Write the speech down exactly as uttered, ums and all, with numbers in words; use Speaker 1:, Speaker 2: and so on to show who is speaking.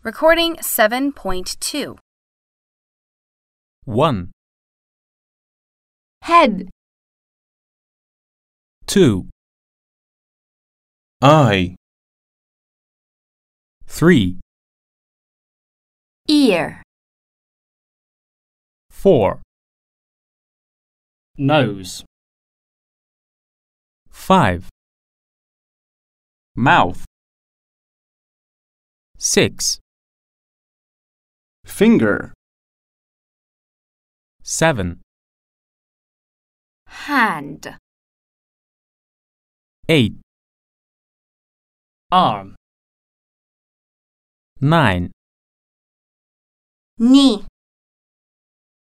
Speaker 1: Recording seven point two.
Speaker 2: one,
Speaker 3: head,
Speaker 2: two,
Speaker 4: eye,
Speaker 2: three,
Speaker 3: ear,
Speaker 2: four,
Speaker 5: nose,
Speaker 2: five,
Speaker 4: mouth,
Speaker 2: six,
Speaker 4: finger,
Speaker 2: seven,
Speaker 3: hand,
Speaker 2: eight,
Speaker 5: arm,
Speaker 2: nine,
Speaker 3: knee.